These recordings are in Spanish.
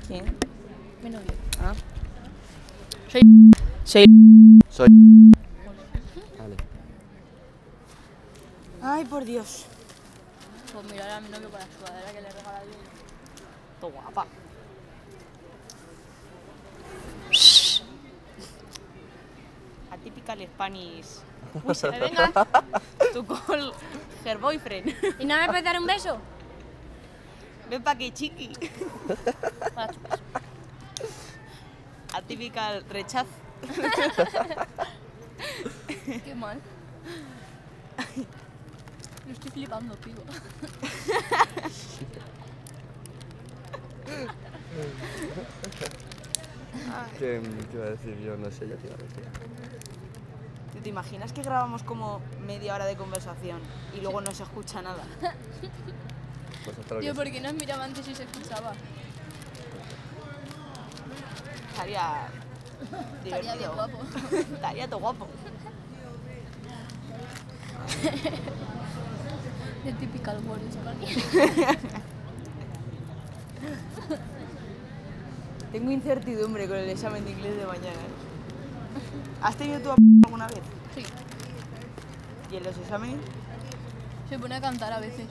¿Quién? Mi novio. Ah. Soy... Soy... Vale. Ay, por Dios. Pues mirar a mi novio con la sudadera que le he regalado yo. Todo guapa. Atypical Spanish. Uy, se me venga. Tu call her boyfriend. ¿Y no me puedes dar un beso? Ven pa' que chiqui. Para chupas. Atypical rechazo. Qué mal. Lo estoy flipando, tío. ¿Qué iba a decir yo? No sé, ya te iba a decir. ¿Te imaginas que grabamos como media hora de conversación y luego no se escucha nada? Pues hasta lo Tío, que... ¿por qué no os miraba antes y se escuchaba? Estaría Estaría divertido. bien guapo. Estaría todo guapo. The typical word Spanish. Tengo incertidumbre con el examen de inglés de mañana. ¿Has tenido tú alguna vez? Sí. ¿Y en los exámenes? Se pone a cantar a veces.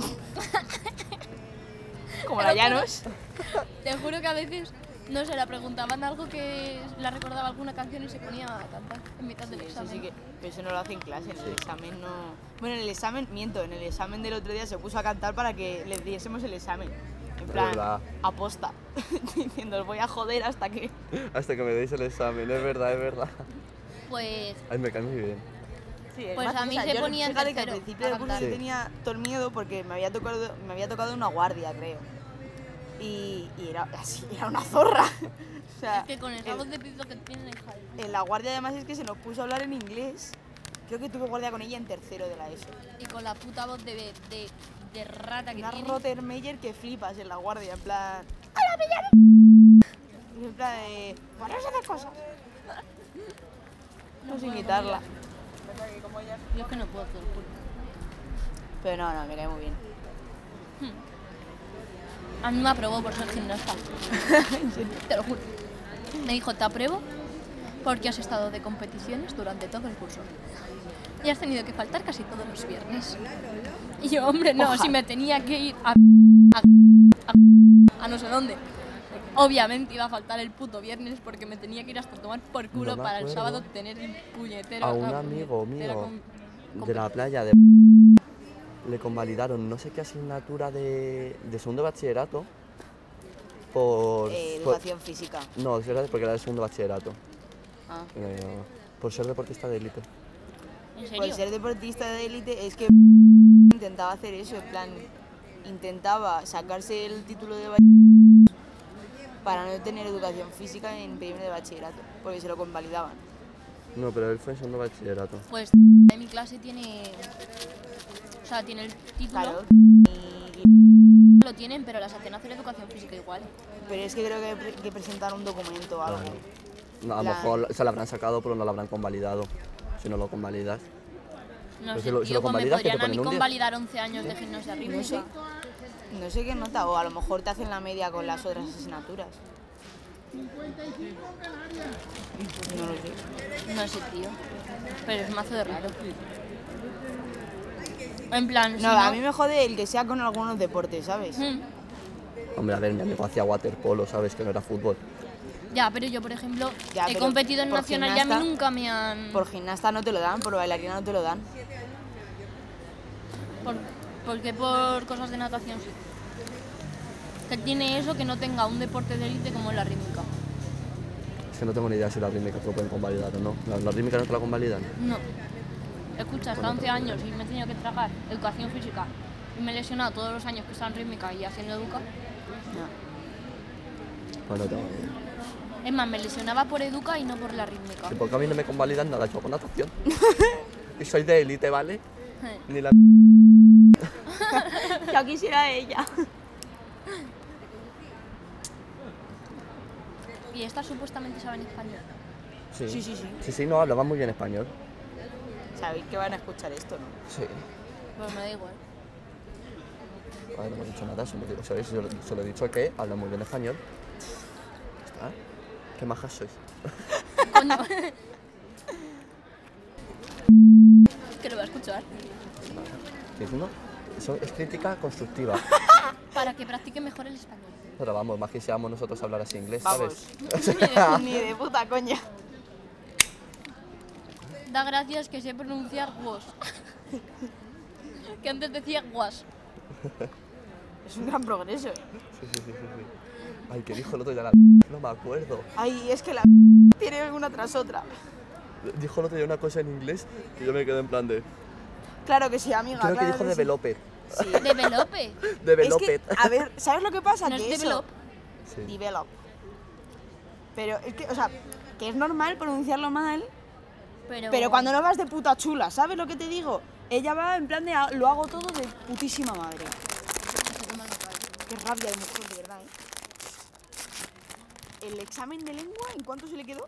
Como la Llanos. Te juro que a veces, no sé, la preguntaban algo que la recordaba alguna canción y se ponía a cantar en mitad del Eso examen. sí que... Pero eso no lo hace en clase, en el examen no... Bueno, en el examen, miento, en el examen del otro día se puso a cantar para que les diésemos el examen. En plan, verdad. aposta. Diciendo, os voy a joder hasta que... Hasta que me deis el examen, es verdad, es verdad. Pues Ay, me cae muy bien. Sí, es Pues más, a mí o sea, se yo, ponía en fíjate que al tercero principio a del curso cantar. yo Sí. tenía todo el miedo porque me había tocado una guardia, creo. Y era así, era una zorra. O sea, es que con esa voz de pito que tiene, Javi. en la guardia además es que se nos puso a hablar en inglés. Creo que tuve guardia con ella en tercero de la ESO. Y con la puta voz de rata que Una tiene. Rottermeier que flipas en la guardia, en plan... ¡Hola, Millán! Y en plan de... ¡Bueno, se hace cosas! No sé puedo imitarla. Yo es que no puedo, te lo juro. Pero no, me cae muy bien. A mí me aprobó por ser gimnasta. Te lo juro. Me dijo, te apruebo porque has estado de competiciones durante todo el curso. Y has tenido que faltar casi todos los viernes. Y yo, hombre, no, Ojalá. si me tenía que ir a no sé dónde. Obviamente iba a faltar el puto viernes porque me tenía que ir hasta tomar por culo No me para el acuerdo. sábado tener el puñetero... A un la amigo puñetera mío com- de la playa de... le convalidaron no sé qué asignatura de segundo bachillerato por... Educación física. No, porque era de segundo bachillerato. Ah. Por ser deportista de élite. ¿En Por serio? ser deportista de élite es que intentaba hacer eso, en plan, intentaba sacarse el título de para no tener educación física en primero de bachillerato, porque se lo convalidaban. No, pero él fue en segundo bachillerato. Pues de mi clase tiene... O sea, tiene el título, Claro. lo tienen, pero las hacen hacer educación física igual. Pero es que creo que hay que presentar un documento o algo. No, a lo mejor se lo habrán sacado, pero no lo habrán convalidado. Si no lo convalidas. No Pues sé, si lo tío, pues me convalidas, ¿qué te podrían a mí ponen, un 10? convalidar 11 años de gimnasia No sé, rítmica. no sé qué nota, o a lo mejor te hacen la media con las otras asignaturas. No lo sé. No sé, tío. Pero es mazo de raro. En plan, si No, a mí me jode el que sea con algunos deportes, ¿sabes? Hombre, a ver, mi amigo hacía waterpolo, ¿sabes? Que no era fútbol. Ya, pero yo, por ejemplo, Ya, he pero competido en por nacional y a mí gimnasta- nunca me han... Por gimnasta no te lo dan, por bailarina no te lo dan. Porque por cosas de natación sí. Que tiene eso que no tenga un deporte de élite como es la rítmica. Es que no tengo ni idea si la rítmica te lo pueden convalidar o no. ¿La rítmica no te la convalidan? No. Escucha, hasta 11 años y me he tenido que tragar educación física. Y me he lesionado todos los años que estaba en rítmica y haciendo educa. Pues no tengo ni idea. Es más, me lesionaba por educa y no por la rítmica. Sí, porque a mí no me convalidan nada, yo hago natación. Y soy de élite, ¿vale? Ni la... Ya quisiera ella. Y estas supuestamente saben español. Sí. Sí, no, hablaban muy bien español. Sabéis que van a escuchar esto, ¿no? Sí. Pues me da igual. A ver, no hemos dicho nada, solo he dicho que hablan muy bien español. ¿Ah? ¿Qué majas sois? Coño. Que lo va a escuchar. ¿Qué diciendo? Eso es crítica constructiva. Para que practique mejor el español. Pero vamos, más que seamos nosotros hablar así inglés, Vamos. ¿sabes? Ni de puta coña. Da gracias que sé pronunciar was. Que antes decía was. Es un gran progreso. Sí. Ay, ¿qué dijo el otro día la No me acuerdo. Ay, es que la tiene una tras otra. Dijo el otro día una cosa en inglés que yo me quedé en plan de... Claro que sí, amiga. Creo que claro dijo sí. developer. Sí. Develope. Es Developed. que, a ver, ¿sabes lo que pasa? No Que es eso... develop. Sí. Develop. Pero es que, o sea, que es normal pronunciarlo mal, pero cuando no vas de puta chula, ¿sabes lo que te digo? Ella va en plan de lo hago todo de putísima madre. Qué rabia de mujer, de verdad, ¿El examen de lengua en cuánto se le quedó?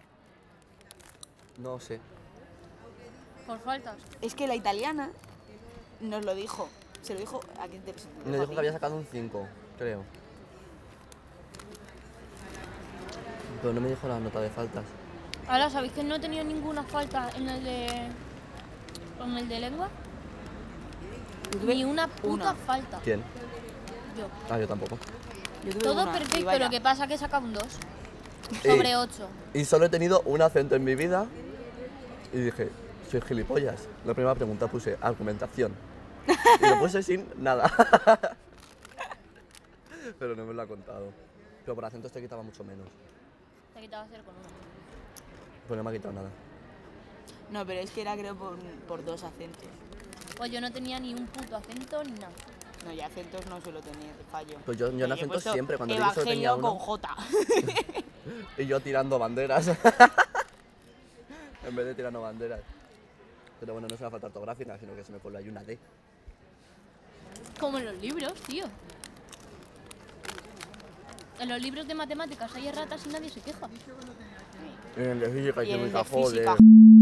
No sé. Por faltas. Es que la italiana nos lo dijo. Se lo dijo a quién te presentó. Me dijo que había sacado un 5, creo. Pero no me dijo la nota de faltas. Ahora, ¿sabéis que no he tenido ninguna falta en el de lengua? Yo tuve Ni una puta una. falta. ¿Quién? Yo. Ah, yo tampoco. Yo tuve Todo una, y perfecto, vaya. lo que pasa es que he sacado un 2 sobre 8. Y solo he tenido un acento en mi vida. Y dije, soy gilipollas. La primera pregunta puse argumentación. Y lo puse sin nada. Pero no me lo ha contado. Pero por acentos te quitaba mucho menos. Te he quitado 0 con 1. Pues no me ha quitado nada. No, pero es que era creo por 2 acentos. Pues yo no tenía ni un puto acento ni nada. No, y acentos no suelo tener, fallo. Pues yo en He acentos puesto siempre, cuando digo solo tenía Evangelio uno. con J. Y yo tirando banderas. En vez de tirando banderas. Pero bueno, no es una falta ortográfica, sino que se me coló ahí una D. Como en los libros, tío. En los libros de matemáticas hay erratas y nadie se queja. En el de física Y que en me el de cajó física.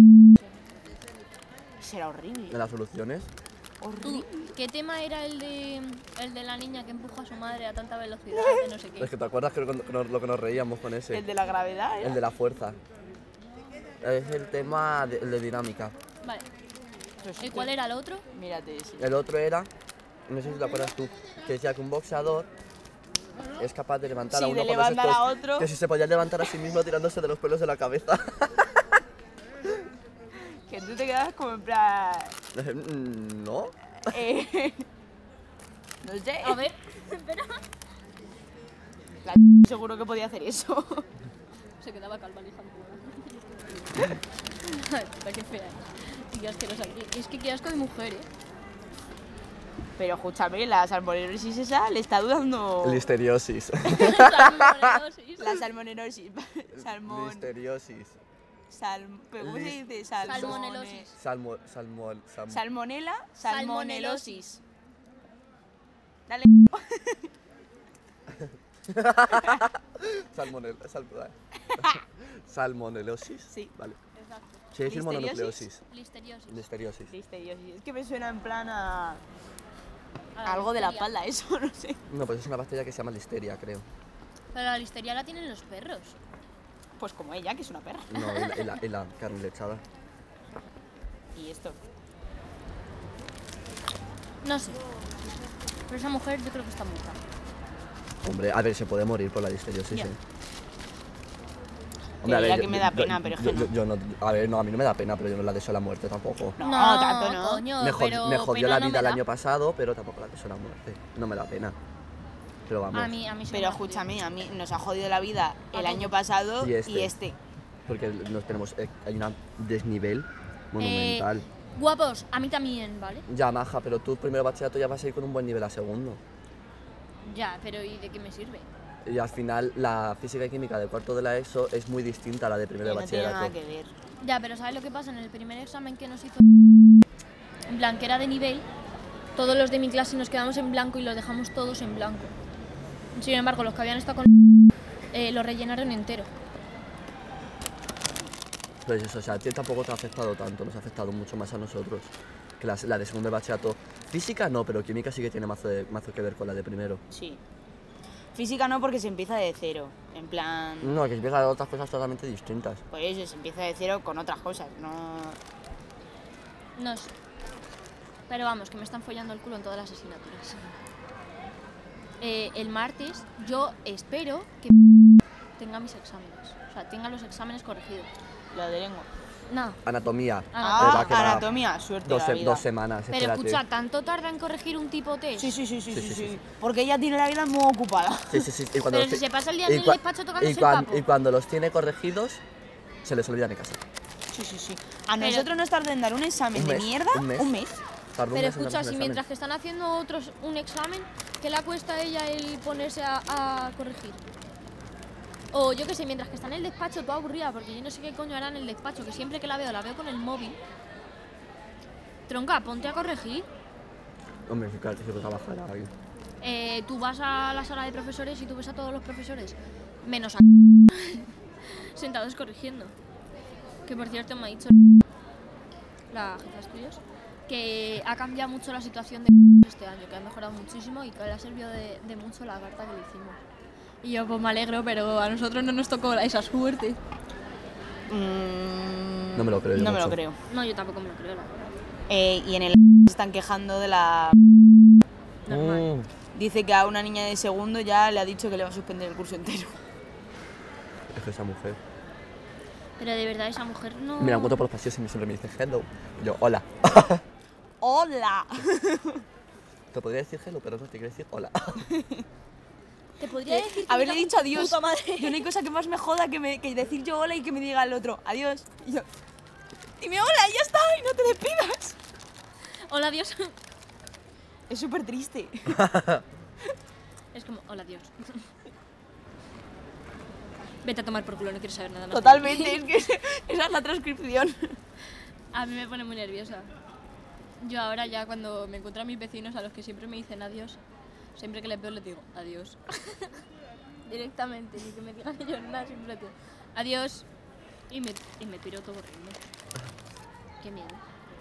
Será horrible. En las soluciones. ¿Tú, Horrible. qué tema era el de la niña que empuja a su madre a tanta velocidad de no sé Es qué? que te acuerdas que lo que nos reíamos con ese. El de la gravedad, ¿eh? El de la fuerza. Es el tema el de dinámica. Vale. Pues ¿Y cuál era el otro? Mírate ese. El otro era, no sé si te acuerdas tú, que decía que un boxeador es capaz de levantar Sí, a uno de con los levantar estos, a otro. que si se podía levantar a sí mismo tirándose de los pelos de la cabeza. Que tú te quedas como en plan... ¿No? No sé. A ver, espera. La seguro que podía hacer eso. Se quedaba calva, hija de puta. Ay, puta, qué fea. Y qué asquerosa. Es que qué asco de mujer, ¿eh? Pero escúchame, la salmonelosis esa le está dando... Listeriosis. Salmonellosis. La salmonelosis. Listeriosis. ¿Pero ¿cómo se dice? Salmonelosis. Salmonela, salmonelosis. Dale. Salmonelosis. Sí. Vale. Exacto. Sí, decir Listeriosis. mononucleosis. Listeriosis. Listeriosis. Listeriosis. Es que me suena en plan a... A algo de la listeria. espalda, eso, no sé. No, pues es una bacteria que se llama listeria, creo. Pero la listeria la tienen los perros. Pues como ella, que es una perra. No, y la carne lechada. Y esto. No sé. Pero esa mujer yo creo que está muerta. Hombre, a ver, se puede morir por la listeriosis, Ya. ¿eh? Que diga que me da pena, pero es que no. yo no. A ver, no, a mí no me da pena, pero yo no la deseo la muerte tampoco. No, tanto no. Coño, me pero jodió pero la no vida me el da. año pasado, pero tampoco la deseo la muerte. No me da pena. Pero vamos. A mí sí me Pero da escúchame, a mí nos ha jodido la vida el ¿A año poco? pasado Y este. y este. Porque nos tenemos. Hay un desnivel monumental. Guapos, a mí también, ¿vale? Ya, maja, pero tú primero bachillerato ya vas a ir con un buen nivel a segundo. Ya, pero ¿y de qué me sirve? Y al final la física y química del cuarto de la ESO es muy distinta a la de primero Que de no tiene nada bachillerato. que ver. Ya, pero ¿sabes lo que pasa? En el primer examen que nos hizo en plan, que era de nivel, todos los de mi clase nos quedamos en blanco y los dejamos todos en blanco. Sin embargo, los que habían estado con lo rellenaron entero. Pues eso, o sea, a ti tampoco te ha afectado tanto, nos ha afectado mucho más a nosotros que la de segundo de bachillerato. Física no, pero química sí que tiene mazo que ver con la de primero. Sí. Física no, porque se empieza de cero. En plan, No, que empieza a otras cosas totalmente distintas. pues eso, se empieza de cero con otras cosas, no... No sé. Pero vamos, que me están follando el culo en todas las asignaturas. El martes yo espero que tenga mis exámenes. O sea, tenga los exámenes corregidos. La de lengua. No. Anatomía. Ah, va, que va. anatomía, suerte la vida. 2 semanas, Pero espérate. escucha, ¿tanto tarda en corregir un tipo test? Sí. Porque ella tiene la vida muy ocupada. Sí. Y cuando Pero los si se pasa el día y en el cua- despacho tocándose y el cuan- papo. y cuando los tiene corregidos, se les olvidan en casa. Sí. A nosotros nos tarda en dar un examen Un de mes, mierda un mes. un mes. Tardó un Pero mes en escucha, darnos si el mientras examen. que están haciendo otros un examen, ¿qué le cuesta a ella el ponerse a corregir? O yo qué sé, mientras que está en el despacho, toda aburrida, porque yo no sé qué coño hará en el despacho, que siempre que la veo con el móvil. Tronca, ponte a corregir. Hombre, sí, claro, que trabajar ahí. Tú vas a la sala de profesores y tú ves a todos los profesores, menos a sentados corrigiendo. Que por cierto me ha dicho la jefa de estudios que ha cambiado mucho la situación de este año, que ha mejorado muchísimo y que le ha servido de mucho la carta que le hicimos. Y yo pues me alegro, pero a nosotros no nos tocó esa suerte. No me lo creo yo No me lo mucho. creo. No, yo tampoco me lo creo, la verdad. Y en el se están quejando de la... Normal. Dice que a una niña de segundo ya le ha dicho que le va a suspender el curso entero. Es que esa mujer. Pero de verdad esa mujer no... Me la encuentro por los pasillos y siempre me dice hello. Y yo, hola. ¡Hola! Te podría decir hello, pero no te quiero decir hola. Te podría decir que Haberle me dicho cago en adiós. puta madre. Yo no hay cosa que más me joda que decir yo hola y que me diga el otro adiós. Y yo, dime hola y ya está, y no te despidas. Hola, Dios. Es súper triste. Es como, hola, Dios. Vete a tomar por culo, no quiero saber nada más. Totalmente, es que esa es la transcripción. A mí me pone muy nerviosa. Yo ahora ya cuando me encuentro a mis vecinos a los que siempre me dicen adiós, siempre que les veo les digo adiós. Directamente, ni que me digan ellos nada, siempre les digo adiós. Y me piro todo corriendo. Qué miedo.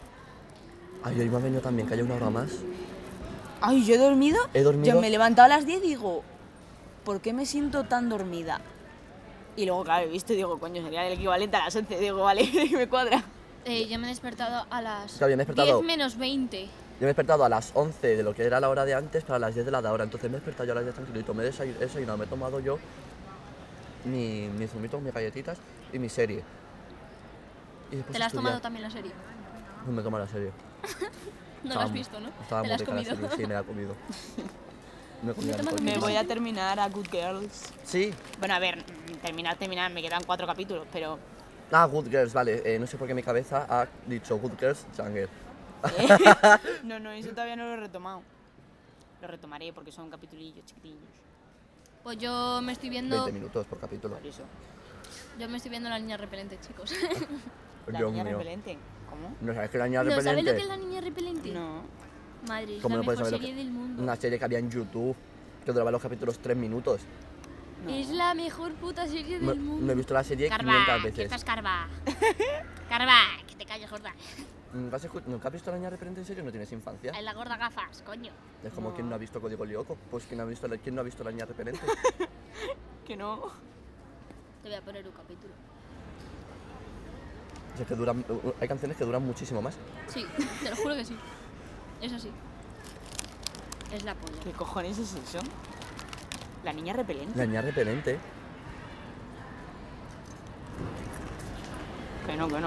Ay, hoy me ha venido también que haya una hora más. Ay, yo he dormido. He dormido. Yo me he levantado a las 10 y digo, ¿por qué me siento tan dormida? Y luego, claro, he visto y digo, coño, sería el equivalente a las 11. Digo, vale, me cuadra. Yo me he despertado a las Claro, yo me he despertado- 10 menos 20. Yo me he despertado a las 11 de lo que era la hora de antes para las 10 de la de ahora. Entonces me he despertado yo a las 10 tranquilito. Me he desayunado, me he tomado yo mi zumito, mis galletitas y mi serie. Y después ¿Te la has estudiar. tomado también la serie? No me tomo la serie. No la has visto, ¿no? Estaba ¿Te muy la has rica la comido? serie, sí, me la he comido. Me he comido Me la tomo Me mejor. voy a terminar a Good Girls. Sí. Bueno, a ver, terminar, me quedan 4 capítulos, pero... Ah, Good Girls, vale. No sé por qué mi cabeza ha dicho Good Girls Jungle. No, eso todavía no lo he retomado. Lo retomaré porque son capitulillos chiquitillos. Pues yo me estoy viendo 20 minutos por capítulo. Por eso. Yo me estoy viendo La Niña Repelente, chicos. La Dios niña mío. repelente. ¿Cómo? ¿No sabes que la niña ¿No sabes repelente? lo que es La Niña Repelente? No. Madre, es ¿Cómo la no puedes mejor saber lo serie que- del mundo. Una serie que había en YouTube que duraba los capítulos 3 minutos. No. Es la mejor puta serie Me, del mundo. me he visto la serie 500 Carva, ¿qué veces. estás Carva? Carva, que te calles, gorda. ¿Nunca has visto la niña repelente en serio? ¿No tienes infancia? Es la gorda gafas, coño. Es como No. quien no ha visto Código Lyoko. Pues ¿quién no ha visto la niña repelente? Que no. Te voy a poner un capítulo. O sea, que hay canciones que duran muchísimo más. Sí, te lo juro que sí. Es así. Es la polla. ¿Qué cojones es eso? La niña repelente. La niña repelente. Que no.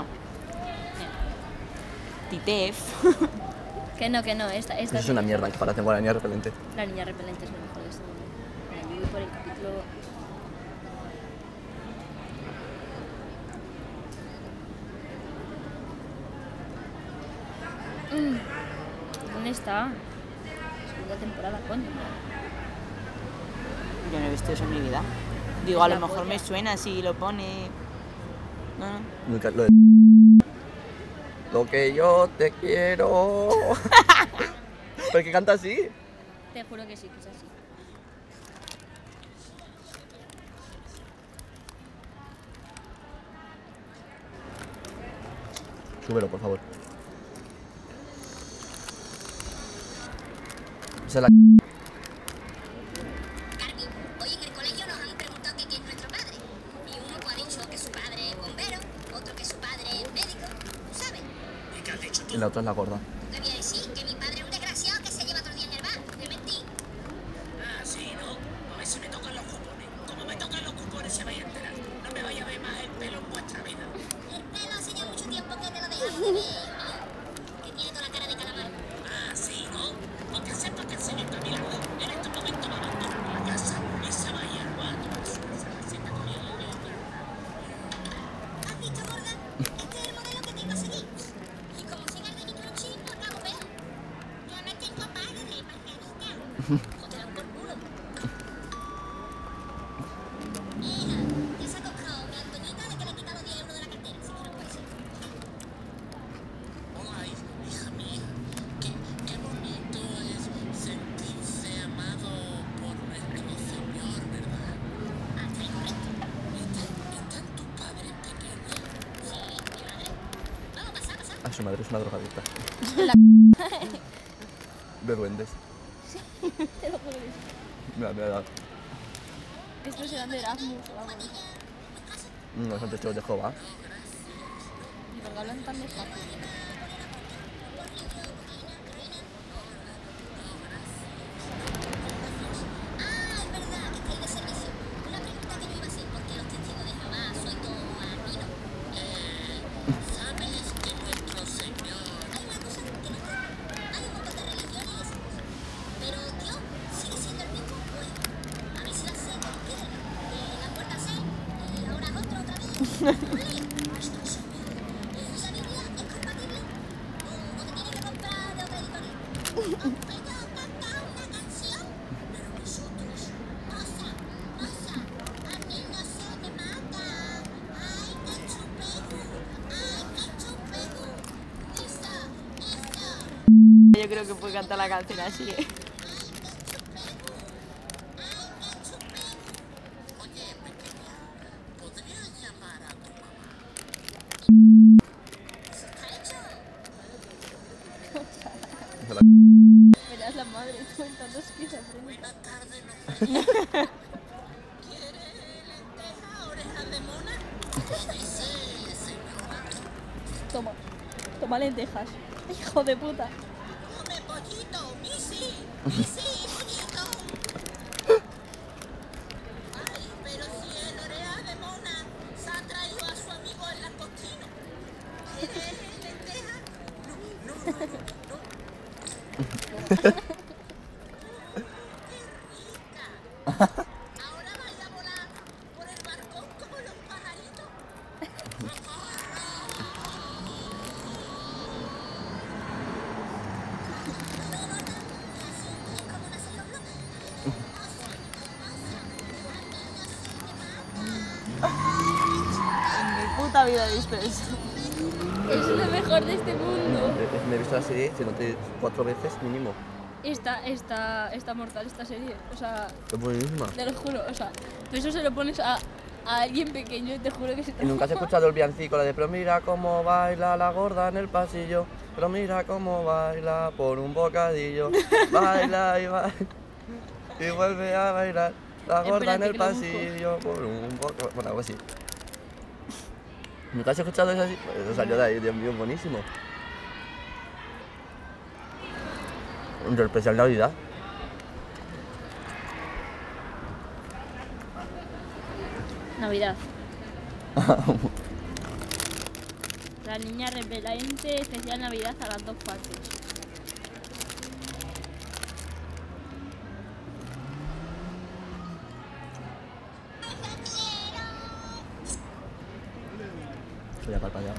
Titef. Que no, esta Eso es una mierda en comparación con la niña repelente. La Niña Repelente es lo mejor de este mundo. Mira, yo voy por el capítulo... ¿Dónde está? Segunda temporada, coño. Yo no he visto eso en mi vida. Digo, a Es lo la mejor polla. me suena si lo pone... No. Nunca lo he... Lo que yo te quiero. ¿Por qué canta así? Te juro que sí, que es así. Súbelo, por favor. Esa es la... Y la otra es la gorda. Te voy a decir que mi padre es un desgraciado que se lleva todo el día en el bar. Te mentí. Ah, sí, ¿no? A ver si me tocan los cupones. Como me tocan los cupones se vaya a enterar. No me vaya a ver más el pelo en vuestra vida. El pelo hace ya mucho tiempo que te lo dejamos de ver, hijo. Que tiene toda la cara de calamar. Ah, sí, ¿no? Pues que sepa que el señor Camilo en estos momentos va a abandonar la casa y se va a ir al bar. ¿Has visto, gorda? Este es el modelo que tengo a seguir. Y como siga el de microchip, no acabo peor. Yo no tengo padre, Margarita. Jodela por culo. Hija, ya se ha tocado mi Antoñita de que le quita los 10 euros de la cartera, así que no puede ser. Hola, hija mía. Qué bonito es sentirse amado por nuestro Señor, ¿verdad? Ah, está incorrecto. ¿Están tus padres pequeños? Sí, mi madre. Vamos, pasa, pasa. Ah, su madre es una drogadicta. De duendes. Te lo juro que sí. Me ha dado. Estos eran de Erasmus o algo así. No son testigos de Jehová. ¿Y por qué hablan tan despacio? Ah, es verdad, que estáis de servicio. Una pregunta que no iba a hacer, porque los testigos de Jehová soy todo albino. ¿Sabes que nuestro Señor... Hay una cosa que no entiendo. Hay un montón de religiones, pero Dios sigue siendo el mismo. Pues, a ver si la sé con piedra. La puerta a ser, y ahora es otro otra vez. Ole, nuestro Señor. ¿Y la Biblia es compatible? ¿O te tiene que comprar de otra editorial? Pero canta una canción. Pero nosotros, moza, a mí no se me mata. Ay, qué chupegu, ay, qué chupegu. Esa. Yo creo que puede cantar la canción así, ¿eh? Oye, pequeña, ¿podrías llamar a tu mamá? Eso está hecho. Verás la madre comentando esquizofrénica. Buenas tardes, no. ¿Quieres lenteja, orejas de mona? Dice señora. Toma. Toma lentejas. Hijo de puta. Come pollito, Missy, pollito. Ay, pero si el oreja de mona se ha traído a su amigo el langostino. ¿Quieres lenteja? No. Ahora vaya a volar por el balcón como los pajaritos. En mi puta vida he visto eso. Es lo mejor de este mundo. Me he visto la serie 4 veces mínimo. Está mortal esta serie. O sea, Es buenísima. te lo juro. O sea, tú eso se lo pones a alguien pequeño y te juro que se te... ¿Y nunca has escuchado el villancico, la de pero mira cómo baila la gorda en el pasillo? Pero mira cómo baila por un bocadillo. Baila y baila. Y vuelve a bailar la gorda en Espérate, el que lo busco. pasillo por un bocadillo. Bueno, algo así. ¿Nunca has escuchado eso así? Pues eso salió de ahí, Dios mío, buenísimo. Del especial Navidad. Navidad. La niña repelente especial Navidad a las 2 partes. Voy a parpadear.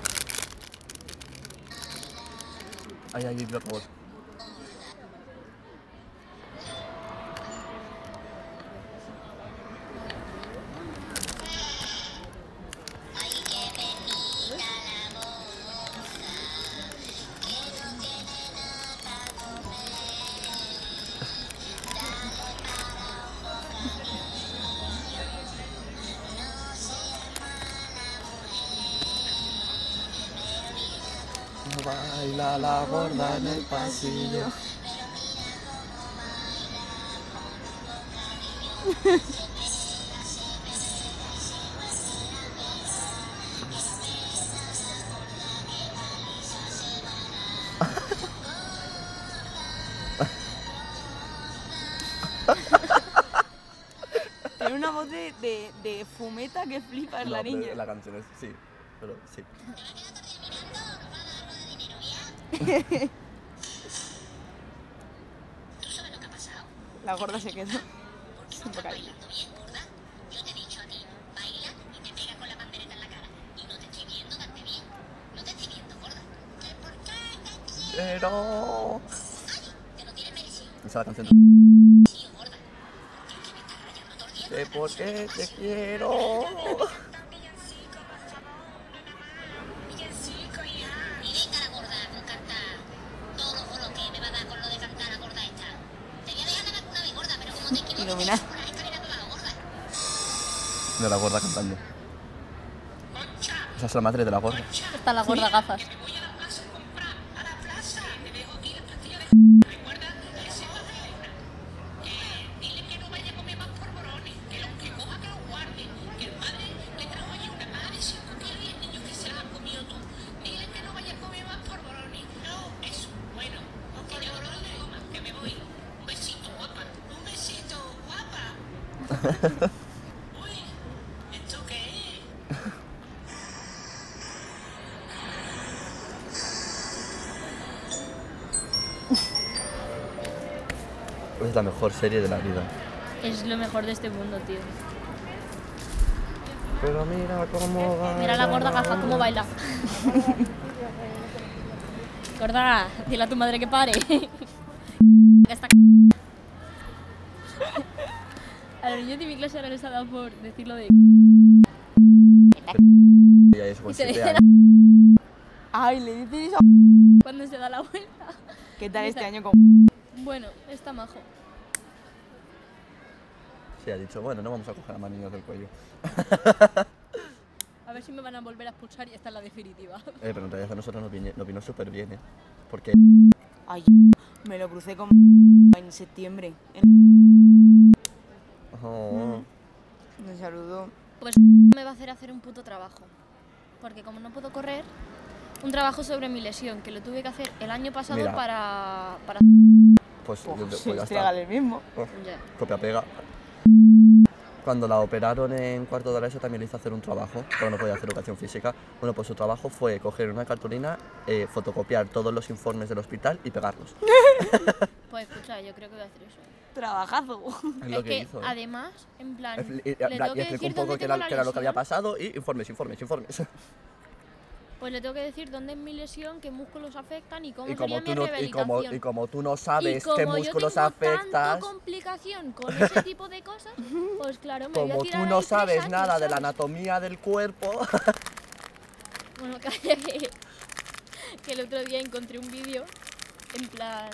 Ay, por favor. Baila la gorda en el pasillo. una voz de fumeta que flipa es No, la pero niña. la canción es, sí, pero sí. ¿Tú sabes lo que ha pasado? La gorda se quedó. ¿Por qué Sin no estás bocadillo. bailando bien, gorda? Yo te he dicho a ti, baila y te pega con la pandereta en la cara. Y no te estoy viendo darte bien. No te estoy viendo, gorda. ¿Qué? ¿Por qué te quiero? Pero... Ay, te lo tienes merecido. Esa es la canción. Sí, gorda. Porque es que me estás rayando todo el día con ¿De la por canción. qué te quiero? Canta un villancico, por favor, nada más. Villancico, hija. Y venga la gorda con cantar. Todo lo que me va a dar con lo de cantar la gorda esta. Te voy a dejar ganar alguna vez, gorda, pero como te equivoques, te Iluminar. echo por las escaleras para abajo, gorda. De la gorda cantando. Esa es la madre de la gorda. Está la gorda gafas. Me voy a la plaza a comprar. A la plaza. Me dejo aquí la pastilla de recuerda ese papel. Dile que no vaya a comer más polvorones. Que los que coja que los guarde. Que el padre le trajo allí una caja de 5 kilos y el niño que se la ha comido tú. Dile que no vaya a comer más polvorones. No, eso. Bueno, ok, yo no lo digo más. Que me voy. Un besito, guapa. Un besito, guapa. Uy, ¿esto qué es? Es la mejor serie de la vida. Es lo mejor de este mundo, tío. Pero mira cómo va. Mira la gorda gafas cómo baila. Gorda, dile a tu madre que pare. Esta a los niños de mi clase ahora les ha dado por decirlo de... Y eso con Y se 7 dice años. Ay, le dices eso. cuando se da la vuelta. ¿Qué tal este año con Bueno, está majo. Sí, ha dicho, bueno, no vamos a coger a más niños del cuello. A ver si me van a volver a expulsar y esta es la definitiva. Pero en realidad a nosotros nos vino súper bien, ¿eh? Porque... Ay, me lo crucé con en septiembre. Oh, Me saludó. Pues me va a hacer un puto trabajo. Porque como no puedo correr, un trabajo sobre mi lesión, que lo tuve que hacer el año pasado Mira. para... pues, Pues ya este está. el mismo. Ya. Copia pega. Cuando la operaron en cuarto de la ESO también le hice hacer un trabajo, pero no podía hacer educación física. Bueno, pues su trabajo fue coger una cartulina, fotocopiar todos los informes del hospital y pegarlos. Pues escucha, yo creo que voy a hacer eso. Trabajazo. Es lo que hizo. ¿eh? Además, en plan, Y le tengo que explicó decir un poco dónde qué tengo la era lo que había lesión. pasado y informes. Pues le tengo que decir dónde es mi lesión, qué músculos afectan y cómo Y sería como, mi tú no, rehabilitación. y como tú no sabes Y como qué yo músculos tengo afectas, tanta complicación con ese tipo de cosas, pues claro, me voy a como tirar tú no ahí 3 sabes años, nada de la ¿sabes? anatomía del cuerpo, Bueno, calla que el otro día encontré un vídeo en plan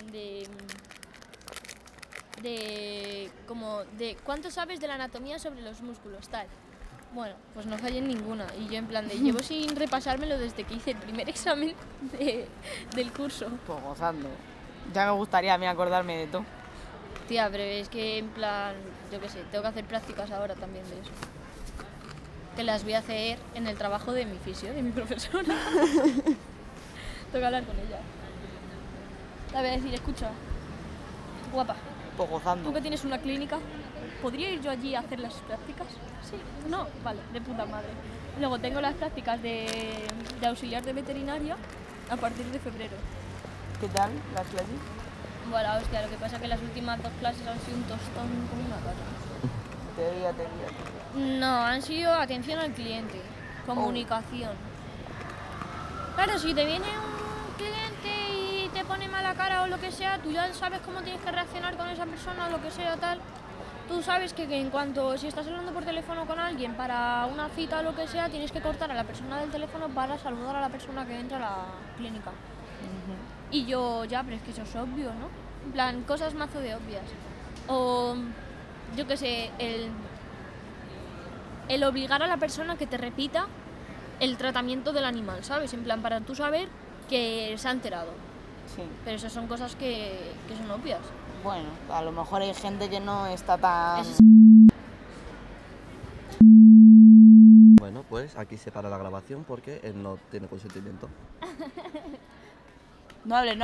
de cuánto sabes de la anatomía sobre los músculos, tal. Bueno, pues no fallé en ninguna. Y yo en plan de llevo sin repasármelo desde que hice el primer examen del curso. Pues gozando. Ya me gustaría a mí acordarme de todo. Tía, pero es que en plan, yo qué sé, tengo que hacer prácticas ahora también de eso. Que las voy a hacer en el trabajo de mi fisio, de mi profesora. Tengo que hablar con ella. La voy a decir, escucha, guapa, Pues tú gozando. que tienes una clínica, ¿podría ir yo allí a hacer las prácticas? Sí, no, vale, de puta madre. Luego tengo las prácticas de auxiliar de veterinaria a partir de febrero. ¿Qué tal las clases? Bueno, hostia, lo que pasa es que las últimas 2 clases han sido un tostón como una rata. Teoría. No, han sido atención al cliente, comunicación. Claro, si te viene un cliente y te pone mala cara o lo que sea, tú ya sabes cómo tienes que reaccionar con esa persona o lo que sea, tal. Tú sabes que en cuanto, si estás hablando por teléfono con alguien para una cita o lo que sea, tienes que cortar a la persona del teléfono para saludar a la persona que entra a la clínica. Y yo, ya, pero es que eso es obvio, ¿no? En plan, cosas mazo de obvias. O, yo qué sé, el obligar a la persona que te repita el tratamiento del animal, ¿sabes? En plan, para tú saber que se ha enterado. Sí. Pero esas son cosas que son obvias. Bueno, a lo mejor hay gente que no está tan... Eso bueno, pues aquí se para la grabación porque él no tiene consentimiento. No hables, no